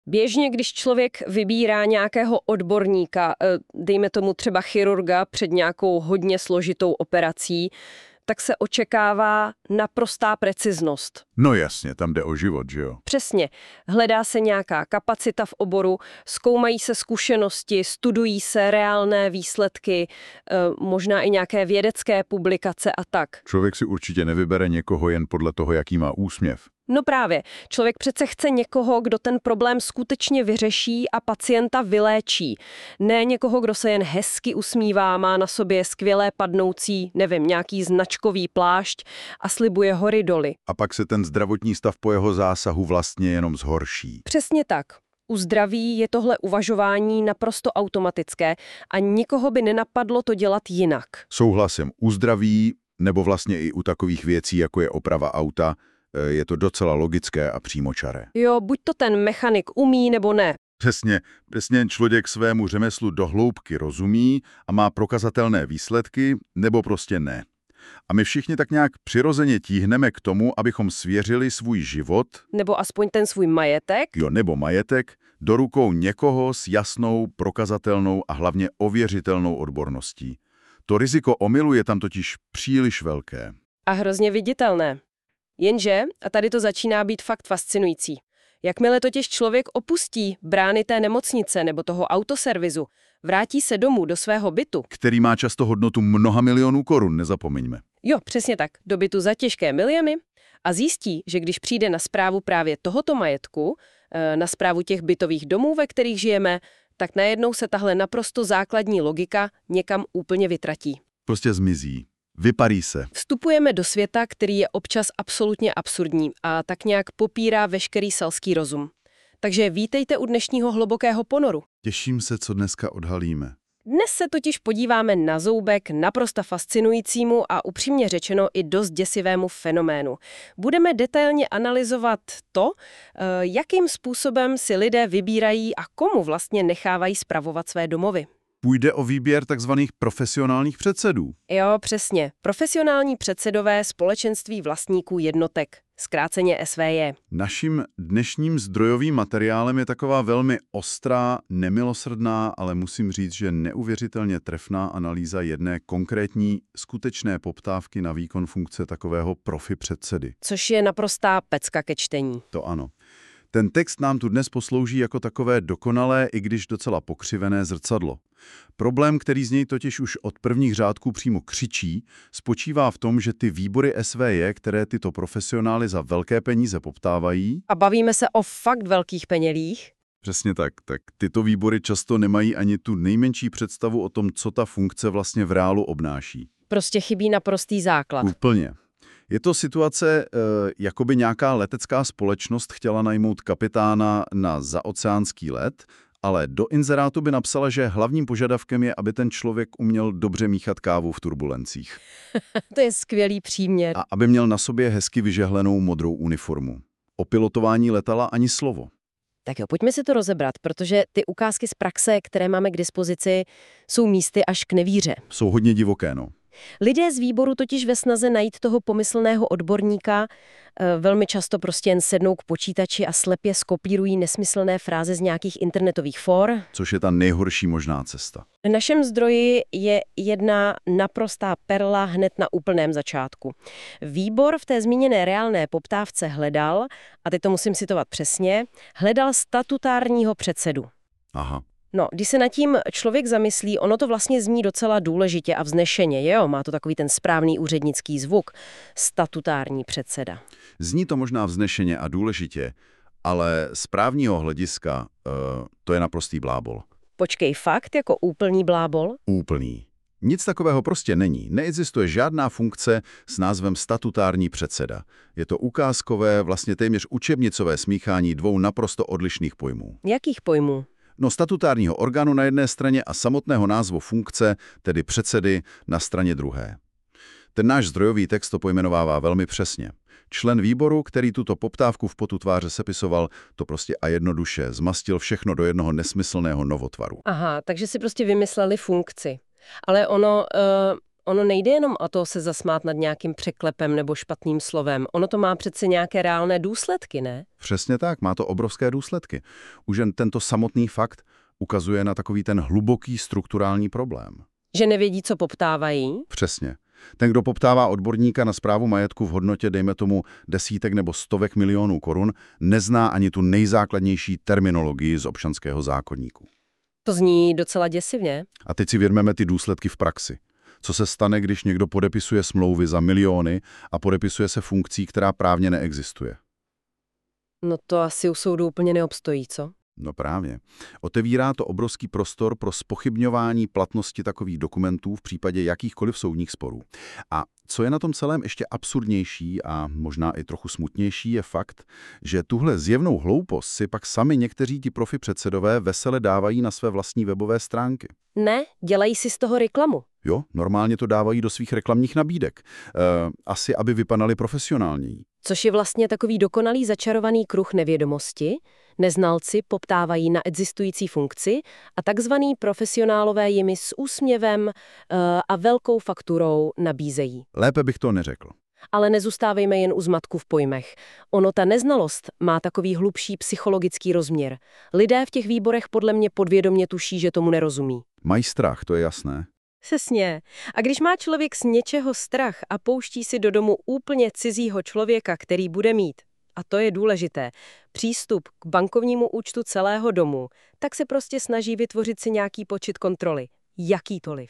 Běžně, když člověk vybírá nějakého odborníka, dejme tomu třeba chirurga před nějakou hodně složitou operací, tak se očekává naprostá preciznost. No jasně, tam jde o život, že jo? Přesně. Hledá se nějaká kapacita v oboru, zkoumají se zkušenosti, studují se reálné výsledky, možná i nějaké vědecké publikace a tak. Člověk si určitě nevybere někoho jen podle toho, jaký má úsměv. No právě. Člověk přece chce někoho, kdo ten problém skutečně vyřeší a pacienta vyléčí. Ne někoho, kdo se jen hezky usmívá, má na sobě skvělé padnoucí, nevím, nějaký značkový plášť a slibuje hory doly. A pak se ten zdravotní stav po jeho zásahu vlastně jenom zhorší. Přesně tak. U zdraví je tohle uvažování naprosto automatické a nikoho by nenapadlo to dělat jinak. Souhlasím, u zdraví, nebo vlastně i u takových věcí, jako je oprava auta, je to docela logické a přímočaré. Jo, buď to ten mechanik umí, nebo ne. Přesně člověk svému řemeslu do hloubky rozumí a má prokazatelné výsledky, nebo prostě ne. A my všichni tak nějak přirozeně tíhneme k tomu, abychom svěřili svůj život, nebo aspoň ten svůj majetek, nebo majetek, do rukou někoho s jasnou, prokazatelnou a hlavně ověřitelnou odborností. To riziko omylu je tam totiž příliš velké. A hrozně viditelné. Jenže, a tady to začíná být fakt fascinující, jakmile totiž člověk opustí brány té nemocnice nebo toho autoservizu, vrátí se domů do svého bytu, který má často hodnotu mnoha milionů korun, nezapomeňme. Jo, přesně tak, do bytu za těžké miliony a zjistí, že když přijde na správu právě tohoto majetku, na správu těch bytových domů, ve kterých žijeme, tak najednou se tahle naprosto základní logika někam úplně vytratí. Prostě zmizí. Vyparí se. Vstupujeme do světa, který je občas absolutně absurdní a tak nějak popírá veškerý selský rozum. Takže vítejte u dnešního hlubokého ponoru. Těším se, co dneska odhalíme. Dnes se totiž podíváme na zoubek naprosto fascinujícímu a upřímně řečeno i dost děsivému fenoménu. Budeme detailně analyzovat to, jakým způsobem si lidé vybírají a komu vlastně nechávají spravovat své domovy. Půjde o výběr takzvaných profesionálních předsedů. Jo, přesně. Profesionální předsedové společenství vlastníků jednotek, zkráceně SVJ. Naším dnešním zdrojovým materiálem je taková velmi ostrá, nemilosrdná, ale musím říct, že neuvěřitelně trefná analýza jedné konkrétní skutečné poptávky na výkon funkce takového profi předsedy. Což je naprostá pecka ke čtení. To ano. Ten text nám tu dnes poslouží jako takové dokonalé, i když docela pokřivené zrcadlo. Problém, který z něj totiž už od prvních řádků přímo křičí, spočívá v tom, že ty výbory SVJ, které tyto profesionály za velké peníze poptávají... A bavíme se o fakt velkých penělích? Přesně tak. Tak tyto výbory často nemají ani tu nejmenší představu o tom, co ta funkce vlastně v reálu obnáší. Prostě chybí naprostý základ. Úplně. Je to situace, jako by nějaká letecká společnost chtěla najmout kapitána na zaoceánský let, ale do inzerátu by napsala, že hlavním požadavkem je, aby ten člověk uměl dobře míchat kávu v turbulencích. To je skvělý příměr. A aby měl na sobě hezky vyžehlenou modrou uniformu. O pilotování letala ani slovo. Tak jo, pojďme si to rozebrat, protože ty ukázky z praxe, které máme k dispozici, jsou místy až k nevíře. Jsou hodně divoké, no. Lidé z výboru totiž ve snaze najít toho pomyslného odborníka velmi často prostě jen sednou k počítači a slepě skopírují nesmyslné fráze z nějakých internetových for. Což je ta nejhorší možná cesta. V našem zdroji je jedna naprostá perla hned na úplném začátku. Výbor v té zmíněné reálné poptávce hledal, a teď to musím citovat přesně, hledal statutárního předsedu. Aha. No, když se nad tím člověk zamyslí, ono to vlastně zní docela důležitě a vznešeně, jo? Má to takový ten správný úřednický zvuk. Statutární předseda. Zní to možná vznešeně a důležitě, ale z právního hlediska to je naprostý blábol. Počkej, fakt jako úplný blábol? Úplný. Nic takového prostě není. Neexistuje žádná funkce s názvem statutární předseda. Je to ukázkové, vlastně téměř učebnicové smíchání dvou naprosto odlišných pojmů. Jakých pojmů? No, statutárního orgánu na jedné straně a samotného názvu funkce, tedy předsedy, na straně druhé. Ten náš zdrojový text to pojmenovává velmi přesně. Člen výboru, který tuto poptávku v potu tváře sepisoval, to prostě a jednoduše zmastil všechno do jednoho nesmyslného novotvaru. Aha, takže si prostě vymysleli funkci. Ale ono, Ono nejde jenom o to se zasmát nad nějakým překlepem nebo špatným slovem. Ono to má přece nějaké reálné důsledky, ne? Přesně tak, má to obrovské důsledky. Už jen tento samotný fakt ukazuje na takový ten hluboký strukturální problém. Že nevědí, co poptávají? Přesně. Ten, kdo poptává odborníka na správu majetku v hodnotě, dejme tomu desítek nebo stovek milionů korun, nezná ani tu nejzákladnější terminologii z občanského zákoníku. To zní docela děsivně. A teď si vědmeme ty důsledky v praxi. Co se stane, když někdo podepisuje smlouvy za miliony a podepisuje se funkcí, která právně neexistuje? No to asi u soudu úplně neobstojí, co? No právě. Otevírá to obrovský prostor pro zpochybňování platnosti takových dokumentů v případě jakýchkoliv soudních sporů. A co je na tom celém ještě absurdnější a možná i trochu smutnější, je fakt, že tuhle zjevnou hloupost si pak sami někteří ti profi předsedové vesele dávají na své vlastní webové stránky. Ne, dělají si z toho reklamu. Jo, normálně to dávají do svých reklamních nabídek. Asi, aby vypadali profesionálněji. Což je vlastně takový dokonalý začarovaný kruh nevědomosti. Neznalci poptávají na existující funkci a takzvaný profesionálové jimi s úsměvem a velkou fakturou nabízejí. Lépe bych to neřekl. Ale nezůstávejme jen u zmatku v pojmech. Ono ta neznalost má takový hlubší psychologický rozměr. Lidé v těch výborech podle mě podvědomě tuší, že tomu nerozumí. Mají strach, to je jasné. Přesně. A když má člověk z něčeho strach a pouští si do domu úplně cizího člověka, který bude mít, a to je důležité, přístup k bankovnímu účtu celého domu, tak se prostě snaží vytvořit si nějaký počet kontroly. Jakýtoliv.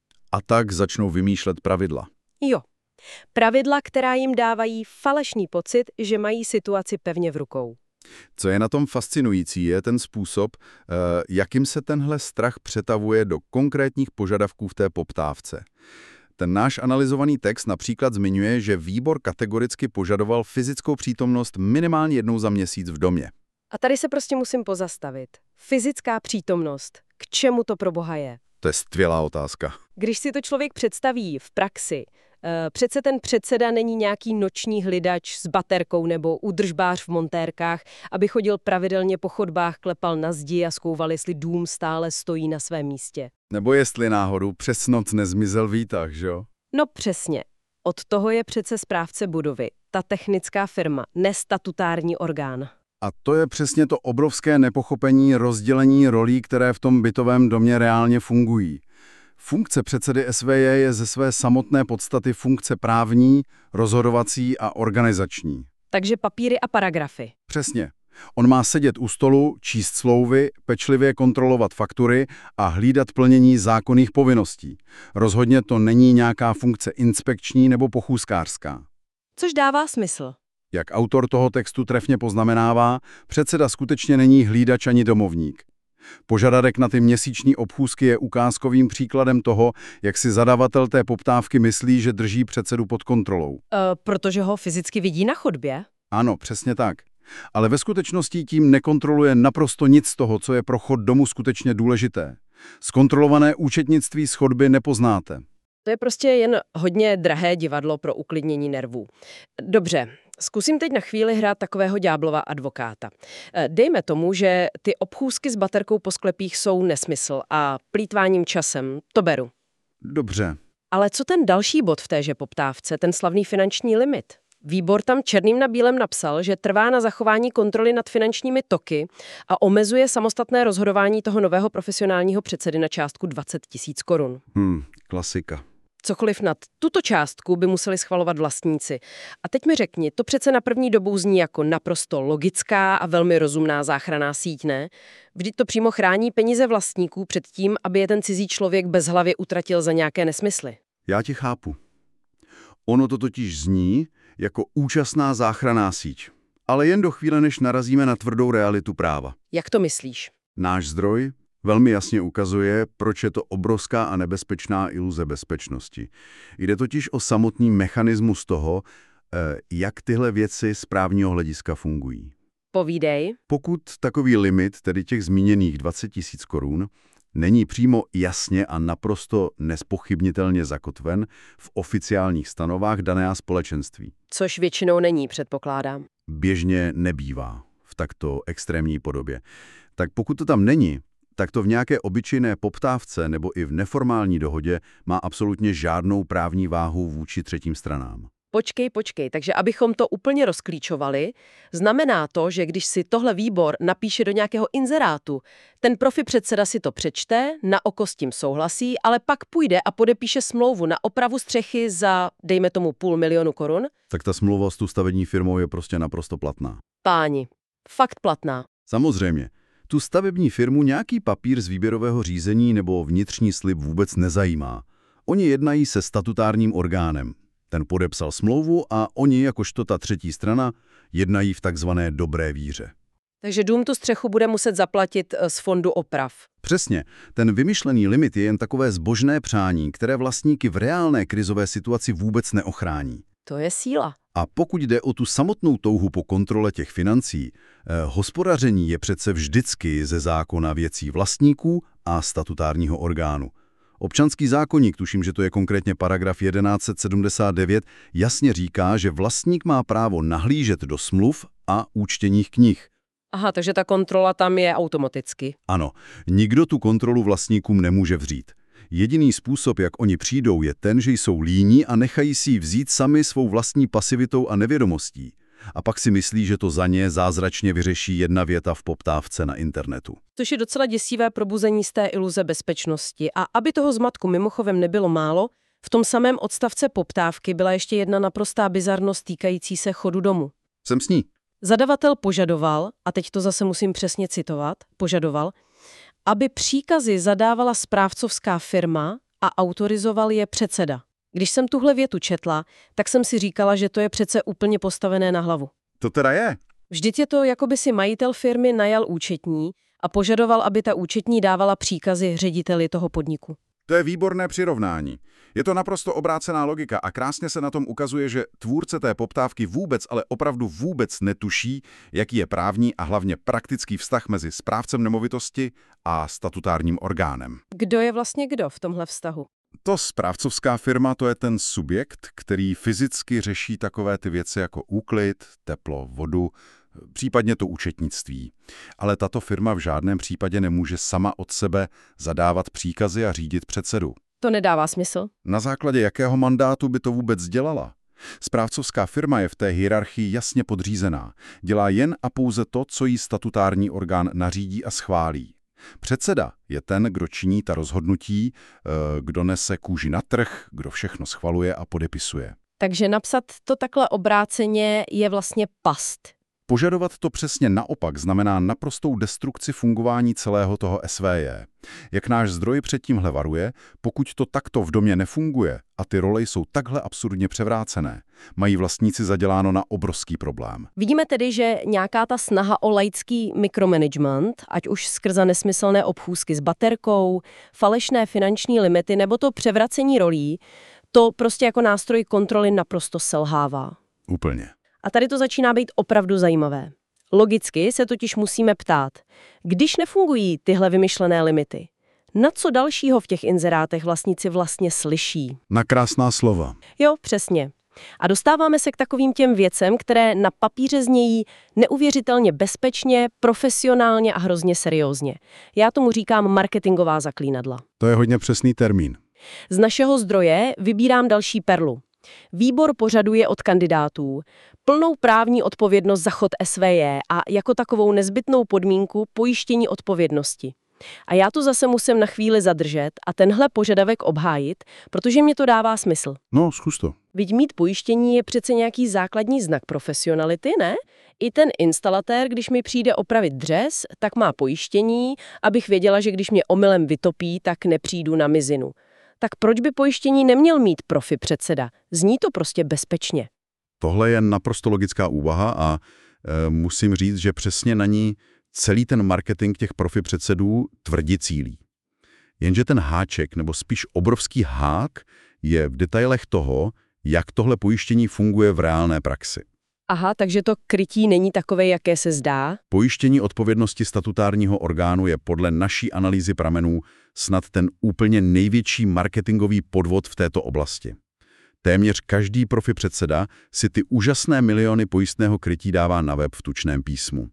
A tak začnou vymýšlet pravidla. Jo. Pravidla, která jim dávají falešný pocit, že mají situaci pevně v rukou. Co je na tom fascinující, je ten způsob, jakým se tenhle strach přetavuje do konkrétních požadavků v té poptávce. Ten náš analyzovaný text například zmiňuje, že výbor kategoricky požadoval fyzickou přítomnost minimálně jednou za měsíc v domě. A tady se prostě musím pozastavit. Fyzická přítomnost. K čemu to pro boha je? To je skvělá otázka. Když si to člověk představí v praxi, přece ten předseda není nějaký noční hlídač s baterkou nebo údržbář v montérkách, aby chodil pravidelně po chodbách, klepal na zdi a zkouval, jestli dům stále stojí na svém místě. Nebo jestli náhodou přes noc nezmizel výtah, že jo? No přesně. Od toho je přece správce budovy, ta technická firma, nestatutární orgán. A to je přesně to obrovské nepochopení rozdělení rolí, které v tom bytovém domě reálně fungují. Funkce předsedy SVJ je ze své samotné podstaty funkce právní, rozhodovací a organizační. Takže papíry a paragrafy. Přesně. On má sedět u stolu, číst smlouvy, pečlivě kontrolovat faktury a hlídat plnění zákonných povinností. Rozhodně to není nějaká funkce inspekční nebo pochůzkářská. Což dává smysl. Jak autor toho textu trefně poznamenává, předseda skutečně není hlídač ani domovník. Požadavek na ty měsíční obchůzky je ukázkovým příkladem toho, jak si zadavatel té poptávky myslí, že drží předsedu pod kontrolou. Protože ho fyzicky vidí na chodbě? Ano, přesně tak. Ale ve skutečnosti tím nekontroluje naprosto nic z toho, co je pro chod domu skutečně důležité. Zkontrolované účetnictví z chodby nepoznáte. To je prostě jen hodně drahé divadlo pro uklidnění nervů. Dobře, zkusím teď na chvíli hrát takového ďáblova advokáta. Dejme tomu, že ty obchůzky s baterkou po sklepích jsou nesmysl a plýtváním časem, to beru. Dobře. Ale co ten další bod v téže poptávce, ten slavný finanční limit? Výbor tam černým na bílém napsal, že trvá na zachování kontroly nad finančními toky a omezuje samostatné rozhodování toho nového profesionálního předsedy na částku 20 000 korun. Klasika. Cokoliv nad tuto částku by museli schvalovat vlastníci. A teď mi řekni, to přece na první dobu zní jako naprosto logická a velmi rozumná záchranná síť, ne? Vždyť to přímo chrání peníze vlastníků před tím, aby je ten cizí člověk bezhlavě utratil za nějaké nesmysly. Já tě chápu. Ono to totiž zní jako účastná záchranná síť. Ale jen do chvíle, než narazíme na tvrdou realitu práva. Jak to myslíš? Náš zdroj velmi jasně ukazuje, proč je to obrovská a nebezpečná iluze bezpečnosti. Jde totiž o samotný mechanismus toho, jak tyhle věci z právního hlediska fungují. Povídej. Pokud takový limit, tedy těch zmíněných 20 000 korun, není přímo jasně a naprosto nezpochybnitelně zakotven v oficiálních stanovách daného společenství. Což většinou není, předpokládám. Běžně nebývá v takto extrémní podobě. Tak pokud to tam není, tak to v nějaké obyčejné poptávce nebo i v neformální dohodě má absolutně žádnou právní váhu vůči třetím stranám. Počkej, takže abychom to úplně rozklíčovali, znamená to, že když si tohle výbor napíše do nějakého inzerátu, ten profi předseda si to přečte, na oko s tím souhlasí, ale pak půjde a podepíše smlouvu na opravu střechy za, dejme tomu, 500 000 korun? Tak ta smlouva s tu stavební firmou je prostě naprosto platná. Páni, fakt platná. Samozřejmě. Tu stavební firmu nějaký papír z výběrového řízení nebo vnitřní slib vůbec nezajímá. Oni jednají se statutárním orgánem. Ten podepsal smlouvu a oni, jakožto ta třetí strana, jednají v takzvané dobré víře. Takže dům tu střechu bude muset zaplatit z fondu oprav. Přesně. Ten vymyšlený limit je jen takové zbožné přání, které vlastníky v reálné krizové situaci vůbec neochrání. To je síla. A pokud jde o tu samotnou touhu po kontrole těch financí, hospodaření je přece vždycky ze zákona věcí vlastníků a statutárního orgánu. Občanský zákoník, tuším, že to je konkrétně paragraf 1179, jasně říká, že vlastník má právo nahlížet do smluv a účtenních knih. Aha, takže ta kontrola tam je automaticky. Ano, nikdo tu kontrolu vlastníkům nemůže vřít. Jediný způsob, jak oni přijdou, je ten, že jsou líní a nechají si ji vzít sami svou vlastní pasivitou a nevědomostí. A pak si myslí, že to za ně zázračně vyřeší jedna věta v poptávce na internetu. Což je docela děsivé probuzení z té iluze bezpečnosti. A aby toho zmatku mimochodem nebylo málo, v tom samém odstavce poptávky byla ještě jedna naprostá bizarnost týkající se chodu domu. Jsem s ní. Zadavatel požadoval, a teď to zase musím přesně citovat, požadoval, aby příkazy zadávala správcovská firma a autorizoval je předseda. Když jsem tuhle větu četla, tak jsem si říkala, že to je přece úplně postavené na hlavu. To teda je. Vždyť je to, jako by si majitel firmy najal účetní a požadoval, aby ta účetní dávala příkazy řediteli toho podniku. To je výborné přirovnání. Je to naprosto obrácená logika a krásně se na tom ukazuje, že tvůrce té poptávky vůbec, ale opravdu vůbec netuší, jaký je právní a hlavně praktický vztah mezi správcem nemovitosti a statutárním orgánem. Kdo je vlastně kdo v tomhle vztahu? To správcovská firma, to je ten subjekt, který fyzicky řeší takové ty věci jako úklid, teplo, vodu, případně to účetnictví. Ale tato firma v žádném případě nemůže sama od sebe zadávat příkazy a řídit předsedu. To nedává smysl. Na základě jakého mandátu by to vůbec dělala? Správcovská firma je v té hierarchii jasně podřízená. Dělá jen a pouze to, co jí statutární orgán nařídí a schválí. Předseda je ten, kdo činí ta rozhodnutí, kdo nese kůži na trh, kdo všechno schvaluje a podepisuje. Takže napsat to takhle obráceně je vlastně past. Požadovat to přesně naopak znamená naprostou destrukci fungování celého toho SVJ. Jak náš zdroj před tímhle varuje, pokud to takto v domě nefunguje a ty role jsou takhle absurdně převrácené, mají vlastníci zaděláno na obrovský problém. Vidíme tedy, že nějaká ta snaha o laický mikromanagement, ať už skrze nesmyslné obchůzky s baterkou, falešné finanční limity nebo to převracení rolí, to prostě jako nástroj kontroly naprosto selhává. Úplně. A tady to začíná být opravdu zajímavé. Logicky se totiž musíme ptát, když nefungují tyhle vymyšlené limity, na co dalšího v těch inzerátech vlastníci vlastně slyší? Na krásná slova. Jo, přesně. A dostáváme se k takovým těm věcem, které na papíře znějí neuvěřitelně bezpečně, profesionálně a hrozně seriózně. Já tomu říkám marketingová zaklínadla. To je hodně přesný termín. Z našeho zdroje vybírám další perlu. Výbor požaduje od kandidátů plnou právní odpovědnost za chod SVJ a jako takovou nezbytnou podmínku pojištění odpovědnosti. A já to zase musím na chvíli zadržet a tenhle požadavek obhájit, protože mě to dává smysl. No, zkus to. Vždyť mít pojištění je přece nějaký základní znak profesionality, ne? I ten instalatér, když mi přijde opravit dřez, tak má pojištění, abych věděla, že když mě omylem vytopí, tak nepřijdu na mizinu. Tak proč by pojištění neměl mít profi předseda? Zní to prostě bezpečně. Tohle je naprosto logická úvaha a musím říct, že přesně na ní celý ten marketing těch profi předsedů tvrdě cílí. Jenže ten háček, nebo spíš obrovský hák, je v detailech toho, jak tohle pojištění funguje v reálné praxi. Aha, takže to krytí není takové, jaké se zdá? Pojištění odpovědnosti statutárního orgánu je podle naší analýzy pramenů snad ten úplně největší marketingový podvod v této oblasti. Téměř každý profi předseda si ty úžasné miliony pojistného krytí dává na web v tučném písmu.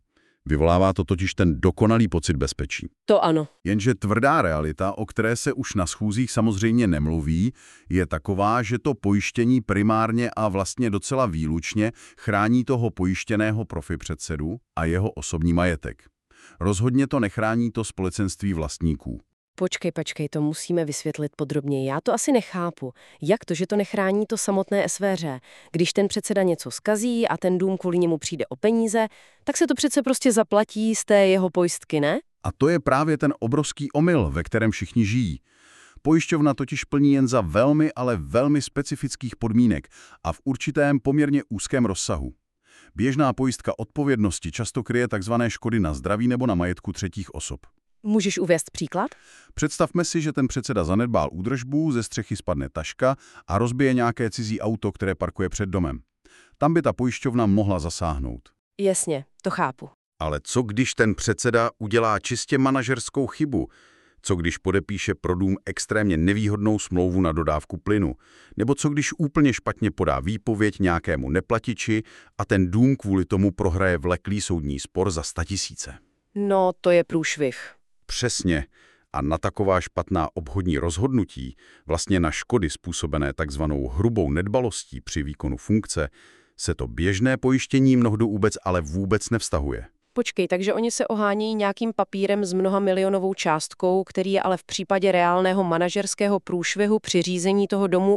Vyvolává to totiž ten dokonalý pocit bezpečí. To ano. Jenže tvrdá realita, o které se už na schůzích samozřejmě nemluví, je taková, že to pojištění primárně a vlastně docela výlučně chrání toho pojištěného profipředsedu a jeho osobní majetek. Rozhodně to nechrání to společenství vlastníků. Počkej, to musíme vysvětlit podrobněji. Já to asi nechápu. Jak to, že to nechrání to samotné SVŘ? Když ten předseda něco zkazí a ten dům kvůli němu přijde o peníze, tak se to přece prostě zaplatí z té jeho pojistky, ne? A to je právě ten obrovský omyl, ve kterém všichni žijí. Pojišťovna totiž plní jen za velmi, ale velmi specifických podmínek a v určitém poměrně úzkém rozsahu. Běžná pojistka odpovědnosti často kryje tzv. Škody na zdraví nebo na majetku třetích osob. Můžeš uvést příklad? Představme si, že ten předseda zanedbal údržbu, ze střechy spadne taška a rozbije nějaké cizí auto, které parkuje před domem. Tam by ta pojišťovna mohla zasáhnout. Jasně, to chápu. Ale co když ten předseda udělá čistě manažerskou chybu? Co když podepíše pro dům extrémně nevýhodnou smlouvu na dodávku plynu? Nebo co když úplně špatně podá výpověď nějakému neplatiči a ten dům kvůli tomu prohraje vleklý soudní spor za 100 000? No, to je průšvih. Přesně. A na taková špatná obchodní rozhodnutí, vlastně na škody způsobené takzvanou hrubou nedbalostí při výkonu funkce, se to běžné pojištění mnohdy ale vůbec nevztahuje. Počkej, takže oni se ohánějí nějakým papírem s mnohamilionovou částkou, který je ale v případě reálného manažerského průšvihu při řízení toho domu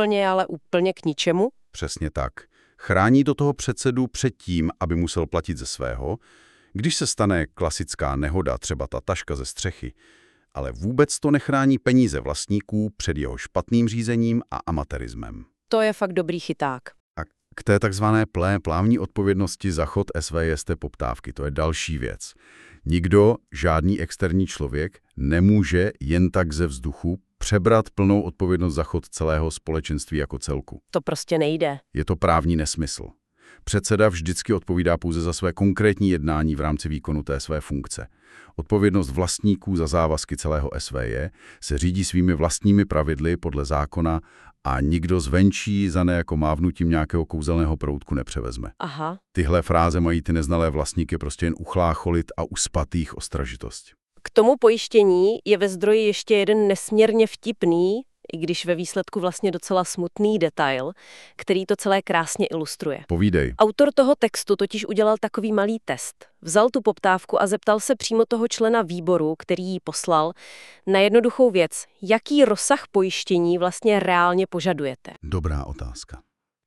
úplně k ničemu? Přesně tak. Chrání to toho předsedu před tím, aby musel platit ze svého, když se stane klasická nehoda, třeba ta taška ze střechy, ale vůbec to nechrání peníze vlastníků před jeho špatným řízením a amatérismem. To je fakt dobrý chyták. A k té takzvané právní odpovědnosti za chod SVJ poptávky, to je další věc. Nikdo, žádný externí člověk, nemůže jen tak ze vzduchu přebrat plnou odpovědnost za chod celého společenství jako celku. To prostě nejde. Je to právní nesmysl. Předseda vždycky odpovídá pouze za své konkrétní jednání v rámci výkonu té své funkce. Odpovědnost vlastníků za závazky celého SVJ se řídí svými vlastními pravidly podle zákona a nikdo zvenčí za jako mávnutím nějakého kouzelného proutku nepřevezme. Aha. Tyhle fráze mají ty neznalé vlastníky prostě jen uchlácholit a uspat jich ostražitost. K tomu pojištění je ve zdroji ještě jeden nesmírně vtipný, i když ve výsledku vlastně docela smutný detail, který to celé krásně ilustruje. Povídej. Autor toho textu totiž udělal takový malý test. Vzal tu poptávku a zeptal se přímo toho člena výboru, který ji poslal, na jednoduchou věc, jaký rozsah pojištění vlastně reálně požadujete. Dobrá otázka.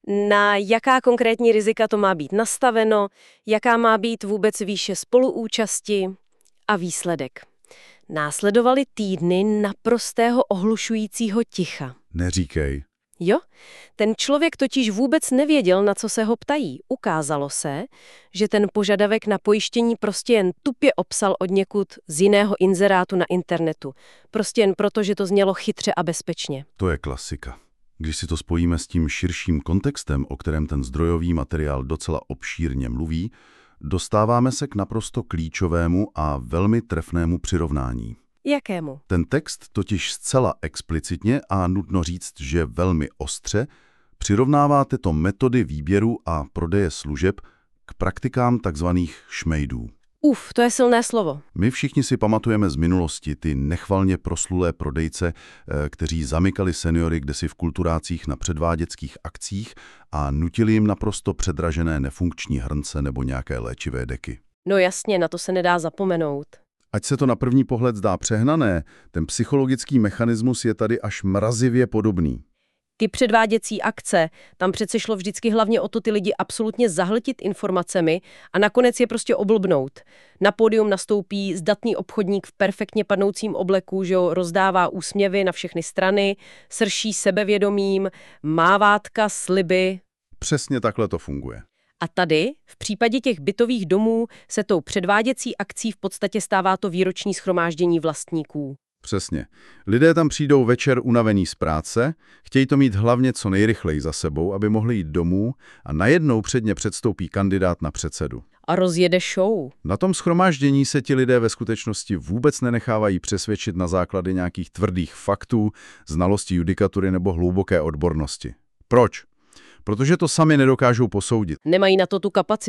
Na jaká konkrétní rizika to má být nastaveno, jaká má být vůbec výše spoluúčasti a výsledek. Následovaly týdny naprostého ohlušujícího ticha. Neříkej. Jo, ten člověk totiž vůbec nevěděl, na co se ho ptají. Ukázalo se, že ten požadavek na pojištění prostě jen tupě opsal odněkud z jiného inzerátu na internetu. Prostě jen proto, že to znělo chytře a bezpečně. To je klasika. Když si to spojíme s tím širším kontextem, o kterém ten zdrojový materiál docela obšírně mluví, dostáváme se k naprosto klíčovému a velmi trefnému přirovnání. Jakému? Ten text totiž zcela explicitně a nutno říct, že velmi ostře přirovnává tyto metody výběru a prodeje služeb k praktikám takzvaných šmejdů. To je silné slovo. My všichni si pamatujeme z minulosti ty nechvalně proslulé prodejce, kteří zamykali seniory kdesi v kulturácích na předváděckých akcích a nutili jim naprosto předražené nefunkční hrnce nebo nějaké léčivé deky. No jasně, na to se nedá zapomenout. Ať se to na první pohled zdá přehnané, ten psychologický mechanismus je tady až mrazivě podobný. Ty předváděcí akce, tam přece šlo vždycky hlavně o to ty lidi absolutně zahltit informacemi a nakonec je prostě oblbnout. Na pódium nastoupí zdatný obchodník v perfektně padnoucím obleku, že jo, rozdává úsměvy na všechny strany, srší sebevědomím, mávátka, sliby. Přesně takhle to funguje. A tady, v případě těch bytových domů, se tou předváděcí akcí v podstatě stává to výroční shromáždění vlastníků. Přesně. Lidé tam přijdou večer unavení z práce, chtějí to mít hlavně co nejrychleji za sebou, aby mohli jít domů a najednou před ně předstoupí kandidát na předsedu. A rozjede show. Na tom shromáždění se ti lidé ve skutečnosti vůbec nenechávají přesvědčit na základě nějakých tvrdých faktů, znalosti judikatury nebo hluboké odbornosti. Proč? Protože to sami nedokážou posoudit. Nemají na to tu kapacitu.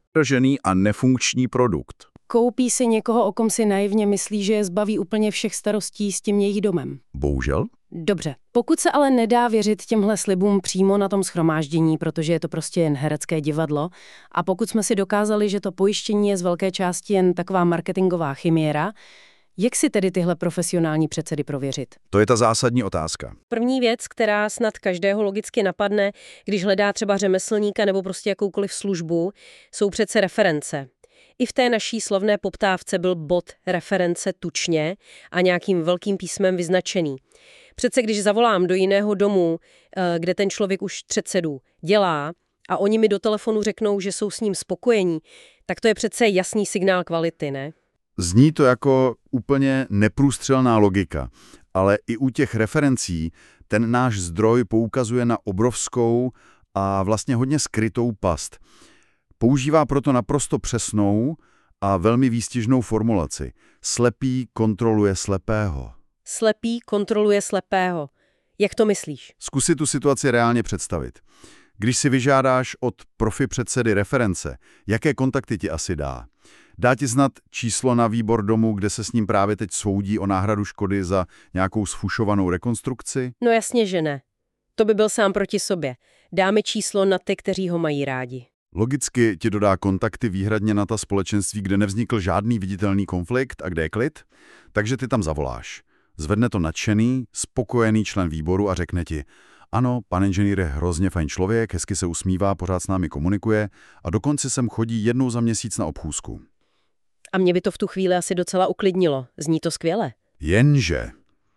Tržený a nefunkční produkt. Koupí si někoho, o kom si naivně myslí, že je zbaví úplně všech starostí s tím jejich domem. Bohužel. Dobře. Pokud se ale nedá věřit těmhle slibům přímo na tom shromáždění, protože je to prostě jen herecké divadlo, a pokud jsme si dokázali, že to pojištění je z velké části jen taková marketingová chiméra, jak si tedy tyhle profesionální předsedy prověřit? To je ta zásadní otázka. První věc, která snad každého logicky napadne, když hledá třeba řemeslníka nebo prostě jakoukoliv službu, jsou přece reference. I v té naší slavné poptávce byl bod reference tučně a nějakým velkým písmem vyznačený. Přece když zavolám do jiného domu, kde ten člověk už předsedu dělá a oni mi do telefonu řeknou, že jsou s ním spokojení, tak to je přece jasný signál kvality, ne? Zní to jako úplně neprůstřelná logika, ale i u těch referencí ten náš zdroj poukazuje na obrovskou a vlastně hodně skrytou past. Používá proto naprosto přesnou a velmi výstižnou formulaci. Slepý kontroluje slepého. Slepý kontroluje slepého. Jak to myslíš? Zkus si tu situaci reálně představit. Když si vyžádáš od profi předsedy reference, jaké kontakty ti asi dá? Dá ti znát číslo na výbor domu, kde se s ním právě teď soudí o náhradu škody za nějakou sfušovanou rekonstrukci? No jasně, že ne. To by byl sám proti sobě. Dá mi číslo na ty, kteří ho mají rádi. Logicky ti dodá kontakty výhradně na ta společenství, kde nevznikl žádný viditelný konflikt a kde je klid, takže ty tam zavoláš. Zvedne to nadšený, spokojený člen výboru a řekne ti: ano, pan inženýr je hrozně fajn člověk, hezky se usmívá, pořád s námi komunikuje a dokonce sem chodí jednou za měsíc na obchůzku. A mě by to v tu chvíli asi docela uklidnilo. Zní to skvěle. Jenže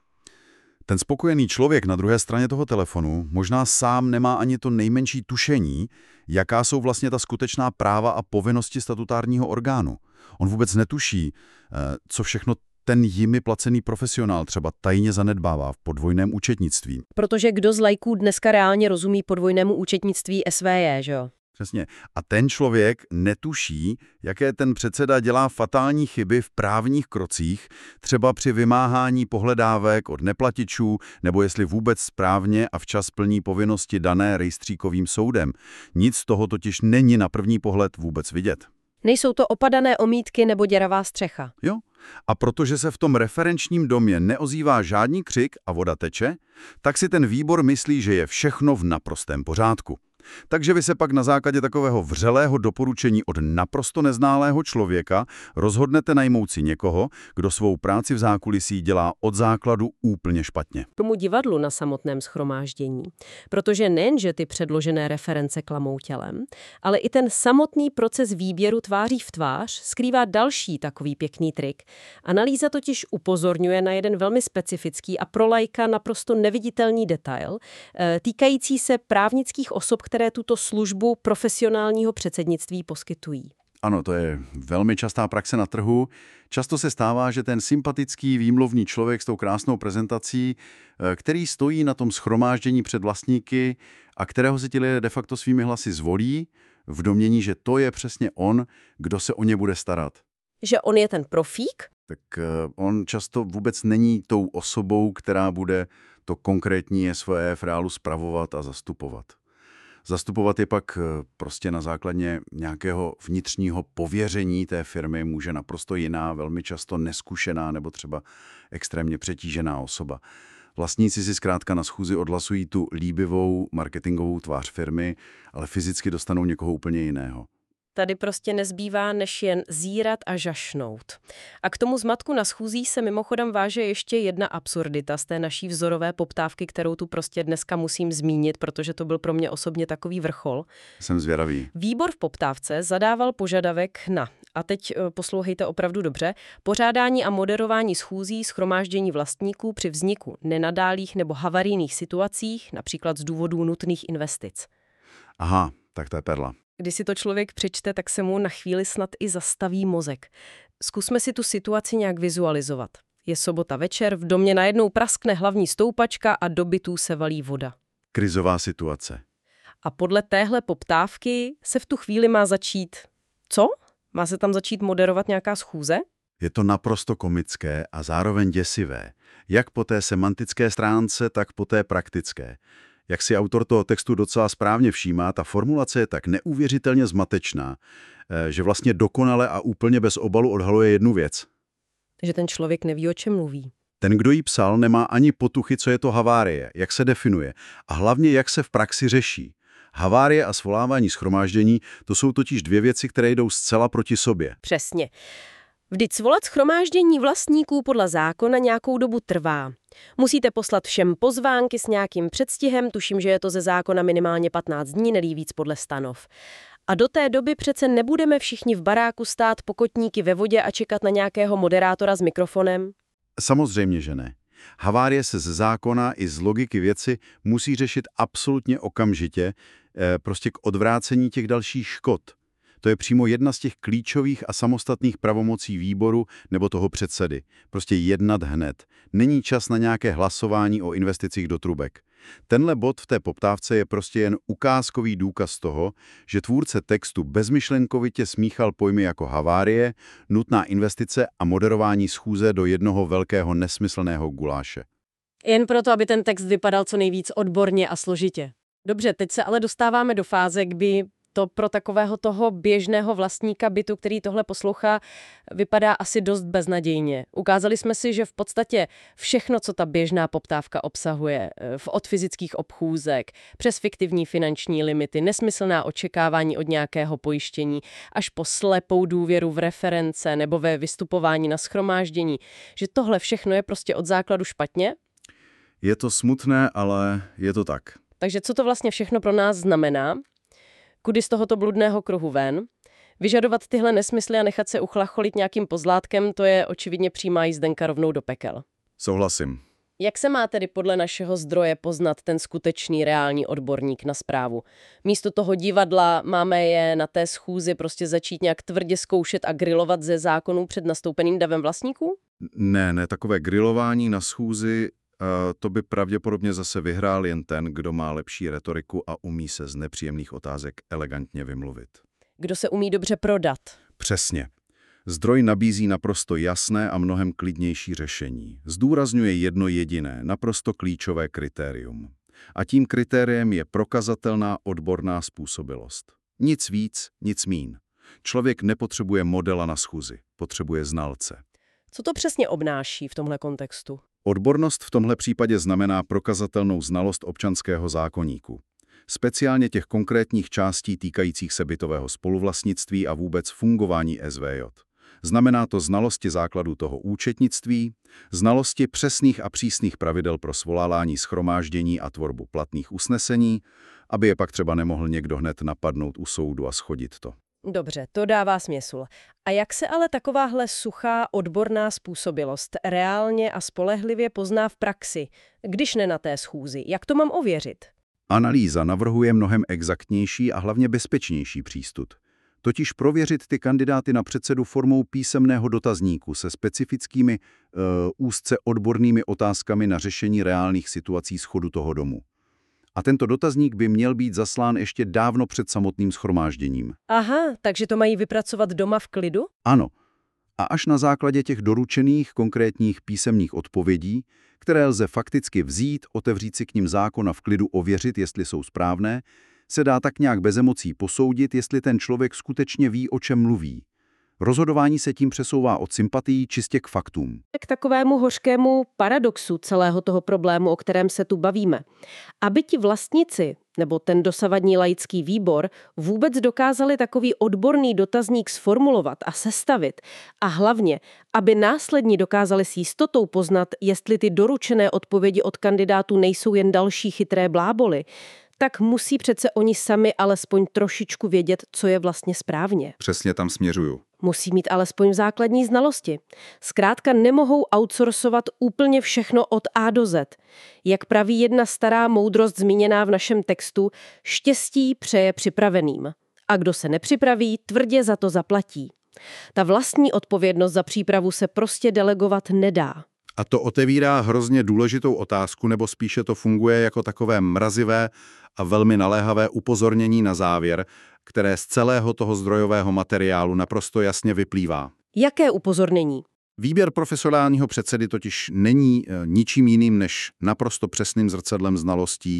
ten spokojený člověk na druhé straně toho telefonu možná sám nemá ani to nejmenší tušení, jaká jsou vlastně ta skutečná práva a povinnosti statutárního orgánu. On vůbec netuší, co všechno ten jimi placený profesionál třeba tajně zanedbává v podvojném účetnictví. Protože kdo z laiků dneska reálně rozumí podvojnému účetnictví SVJ, že jo? Přesně. A ten člověk netuší, jaké ten předseda dělá fatální chyby v právních krocích, třeba při vymáhání pohledávek od neplatičů, nebo jestli vůbec správně a včas plní povinnosti dané rejstříkovým soudem. Nic z toho totiž není na první pohled vůbec vidět. Nejsou to opadané omítky nebo děravá střecha. Jo? A protože se v tom referenčním domě neozývá žádný křik a voda teče, tak si ten výbor myslí, že je všechno v naprostém pořádku. Takže vy se pak na základě takového vřelého doporučení od naprosto neználého člověka rozhodnete najmout si někoho, kdo svou práci v zákulisí dělá od základu úplně špatně. Tomu divadlu na samotném shromáždění. Protože nejenže ty předložené reference klamou tělem, ale i ten samotný proces výběru tváří v tvář skrývá další takový pěkný trik. Analýza totiž upozorňuje na jeden velmi specifický a pro laika naprosto neviditelný detail, týkající se právnických osob, které tuto službu profesionálního předsednictví poskytují. Ano, to je velmi častá praxe na trhu. Často se stává, že ten sympatický, výmluvný člověk s tou krásnou prezentací, který stojí na tom shromáždění před vlastníky a kterého si ti lidé de facto svými hlasy zvolí, v domnění, že to je přesně on, kdo se o ně bude starat. Že on je ten profík? Tak on často vůbec není tou osobou, která bude to konkrétní SVJ v reálu spravovat a zastupovat. Zastupovat je pak prostě na základě nějakého vnitřního pověření té firmy může naprosto jiná, velmi často neskušená nebo třeba extrémně přetížená osoba. Vlastníci si zkrátka na schůzi odhlasují tu líbivou marketingovou tvář firmy, ale fyzicky dostanou někoho úplně jiného. Tady prostě nezbývá, než jen zírat a žašnout. A k tomu zmatku na schůzích se mimochodem váže ještě jedna absurdita z té naší vzorové poptávky, kterou tu prostě dneska musím zmínit, protože to byl pro mě osobně takový vrchol. Jsem zvědavý. Výbor v poptávce zadával požadavek na, a teď poslouchejte opravdu dobře, pořádání a moderování schůzí, shromáždění vlastníků při vzniku nenadálých nebo havarijních situacích, například z důvodů nutných investic. Aha, tak to je perla. Když si to člověk přečte, tak se mu na chvíli snad i zastaví mozek. Zkusme si tu situaci nějak vizualizovat. Je sobota večer, v domě najednou praskne hlavní stoupačka a do bytů se valí voda. Krizová situace. A podle téhle poptávky se v tu chvíli má začít... Co? Má se tam začít moderovat nějaká schůze? Je to naprosto komické a zároveň děsivé. Jak po té semantické stránce, tak po té praktické. Jak si autor toho textu docela správně všímá, ta formulace je tak neuvěřitelně zmatečná, že vlastně dokonale a úplně bez obalu odhaluje jednu věc. Že ten člověk neví, o čem mluví. Ten, kdo ji psal, nemá ani potuchy, co je to havárie, jak se definuje a hlavně, jak se v praxi řeší. Havárie a svolávání shromáždění, to jsou totiž dvě věci, které jdou zcela proti sobě. Přesně. Vždyť svolat shromáždění vlastníků podle zákona nějakou dobu trvá. Musíte poslat všem pozvánky s nějakým předstihem, tuším, že je to ze zákona minimálně 15 dní, nelí víc podle stanov. A do té doby přece nebudeme všichni v baráku stát pokotníky ve vodě a čekat na nějakého moderátora s mikrofonem? Samozřejmě, že ne. Havárie se ze zákona i z logiky věci musí řešit absolutně okamžitě, prostě k odvrácení těch dalších škod. To je přímo jedna z těch klíčových a samostatných pravomocí výboru nebo toho předsedy. Prostě jednat hned. Není čas na nějaké hlasování o investicích do trubek. Tenhle bod v té poptávce je prostě jen ukázkový důkaz toho, že tvůrce textu bezmyšlenkovitě smíchal pojmy jako havárie, nutná investice a moderování schůze do jednoho velkého nesmyslného guláše. Jen proto, aby ten text vypadal co nejvíc odborně a složitě. Dobře, teď se ale dostáváme do fáze, kdy to pro takového toho běžného vlastníka bytu, který tohle poslouchá, vypadá asi dost beznadějně. Ukázali jsme si, že v podstatě všechno, co ta běžná poptávka obsahuje, od fyzických obchůzek, přes fiktivní finanční limity, nesmyslná očekávání od nějakého pojištění, až po slepou důvěru v reference nebo ve vystupování na shromáždění, že tohle všechno je prostě od základu špatně? Je to smutné, ale je to tak. Takže co to vlastně všechno pro nás znamená? Kudy z tohoto bludného kruhu ven? Vyžadovat tyhle nesmysly a nechat se uchlacholit nějakým pozlátkem, to je očividně přímá jízdenka rovnou do pekel. Souhlasím. Jak se má tedy podle našeho zdroje poznat ten skutečný reální odborník na správu? Místo toho divadla máme je na té schůzi prostě začít nějak tvrdě zkoušet a grilovat ze zákonů před nastoupeným davem vlastníků? Ne, takové grilování na schůzi, to by pravděpodobně zase vyhrál jen ten, kdo má lepší retoriku a umí se z nepříjemných otázek elegantně vymluvit. Kdo se umí dobře prodat? Přesně. Zdroj nabízí naprosto jasné a mnohem klidnější řešení. Zdůrazňuje jedno jediné, naprosto klíčové kritérium. A tím kritériem je prokazatelná odborná způsobilost. Nic víc, nic míň. Člověk nepotřebuje modela na schůzi, potřebuje znalce. Co to přesně obnáší v tomhle kontextu? Odbornost v tomhle případě znamená prokazatelnou znalost občanského zákoníku. Speciálně těch konkrétních částí týkajících se bytového spoluvlastnictví a vůbec fungování SVJ. Znamená to znalosti základů toho účetnictví, znalosti přesných a přísných pravidel pro svolávání shromáždění a tvorbu platných usnesení, aby je pak třeba nemohl někdo hned napadnout u soudu a shodit to. Dobře, to dává smysl. A jak se ale takováhle suchá odborná způsobilost reálně a spolehlivě pozná v praxi, když ne na té schůzi? Jak to mám ověřit? Analýza navrhuje mnohem exaktnější a hlavně bezpečnější přístup. Totiž prověřit ty kandidáty na předsedu formou písemného dotazníku se specifickými, úzce odbornými otázkami na řešení reálných situací shodu toho domu. A tento dotazník by měl být zaslán ještě dávno před samotným shromážděním. Aha, takže to mají vypracovat doma v klidu? Ano. A až na základě těch doručených konkrétních písemných odpovědí, které lze fakticky vzít, otevřít si k nim zákon a v klidu ověřit, jestli jsou správné, se dá tak nějak bez emocí posoudit, jestli ten člověk skutečně ví, o čem mluví. Rozhodování se tím přesouvá od sympatií čistě k faktům. K takovému hořkému paradoxu celého toho problému, o kterém se tu bavíme. Aby ti vlastníci, nebo ten dosavadní laický výbor, vůbec dokázali takový odborný dotazník sformulovat a sestavit a hlavně, aby následně dokázali s jistotou poznat, jestli ty doručené odpovědi od kandidátů nejsou jen další chytré bláboly, tak musí přece oni sami alespoň trošičku vědět, co je vlastně správně. Přesně tam směřuju. Musí mít alespoň základní znalosti. Zkrátka nemohou outsourcovat úplně všechno od A do Z. Jak praví jedna stará moudrost zmíněná v našem textu, štěstí přeje připraveným. A kdo se nepřipraví, tvrdě za to zaplatí. Ta vlastní odpovědnost za přípravu se prostě delegovat nedá. A to otevírá hrozně důležitou otázku, nebo spíše to funguje jako takové mrazivé a velmi naléhavé upozornění na závěr, které z celého toho zdrojového materiálu naprosto jasně vyplývá. Jaké upozornění? Výběr profesionálního předsedy totiž není ničím jiným než naprosto přesným zrcadlem znalostí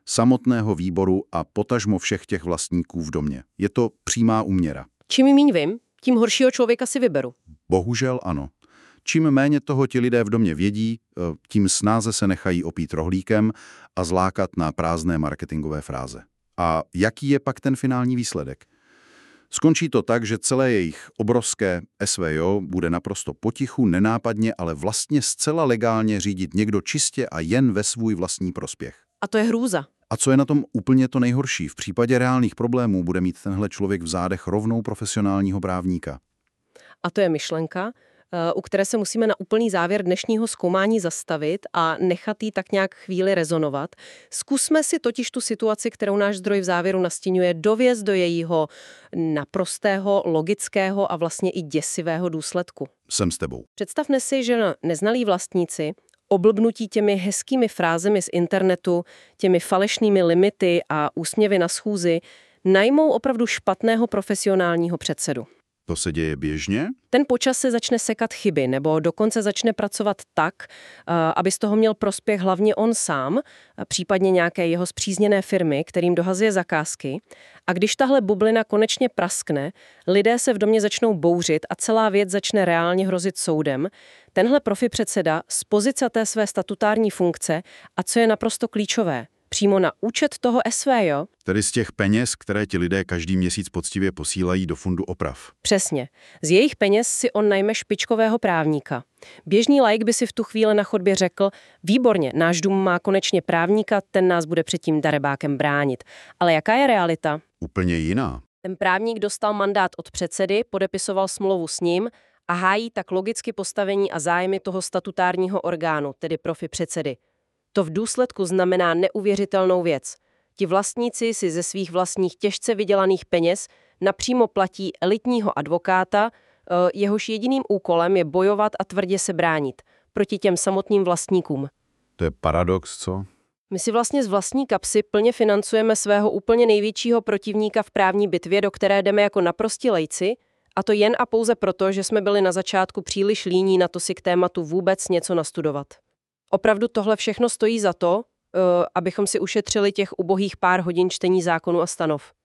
samotného výboru a potažmo všech těch vlastníků v domě. Je to přímá úměra. Čím míň vím, tím horšího člověka si vyberu. Bohužel ano. Čím méně toho ti lidé v domě vědí, tím snáze se nechají opít rohlíkem a zlákat na prázdné marketingové fráze. A jaký je pak ten finální výsledek? Skončí to tak, že celé jejich obrovské SVO bude naprosto potichu, nenápadně, ale vlastně zcela legálně řídit někdo čistě a jen ve svůj vlastní prospěch. A to je hrůza. A co je na tom úplně to nejhorší? V případě reálných problémů bude mít tenhle člověk v zádech rovnou profesionálního právníka. A to je myšlenka, u které se musíme na úplný závěr dnešního zkoumání zastavit a nechat jí tak nějak chvíli rezonovat. Zkusme si totiž tu situaci, kterou náš zdroj v závěru nastěňuje, dovést do jejího naprostého, logického a vlastně i děsivého důsledku. Jsem s tebou. Představme si, že neznalí vlastníci, oblbnutí těmi hezkými frázemi z internetu, těmi falešnými limity a úsměvy na schůzi, najmou opravdu špatného profesionálního předsedu. To se děje běžně? Ten po čase začne sekat chyby, nebo dokonce začne pracovat tak, aby z toho měl prospěch hlavně on sám, případně nějaké jeho spřízněné firmy, kterým dohazuje zakázky. A když tahle bublina konečně praskne, lidé se v domě začnou bouřit a celá věc začne reálně hrozit soudem. Tenhle profi předseda z pozice té své statutární funkce a co je naprosto klíčové, přímo na účet toho SVO. Tedy z těch peněz, které ti lidé každý měsíc poctivě posílají do fondu oprav. Přesně. Z jejich peněz si on najme špičkového právníka. Běžný laik by si v tu chvíli na chodbě řekl, výborně, náš dům má konečně právníka, ten nás bude před tím darebákem bránit. Ale jaká je realita? Úplně jiná. Ten právník dostal mandát od předsedy, podepisoval smlouvu s ním a hájí tak logicky postavení a zájmy toho statutárního orgánu, tedy profi předsedy. To v důsledku znamená neuvěřitelnou věc. Ti vlastníci si ze svých vlastních těžce vydělaných peněz napřímo platí elitního advokáta, jehož jediným úkolem je bojovat a tvrdě se bránit proti těm samotným vlastníkům. To je paradox, co? My si vlastně z vlastní kapsy plně financujeme svého úplně největšího protivníka v právní bitvě, do které jdeme jako naprostí lejci, a to jen a pouze proto, že jsme byli na začátku příliš líní na to si k tématu vůbec něco nastudovat. Opravdu tohle všechno stojí za to, abychom si ušetřili těch ubohých pár hodin čtení zákonů a stanov.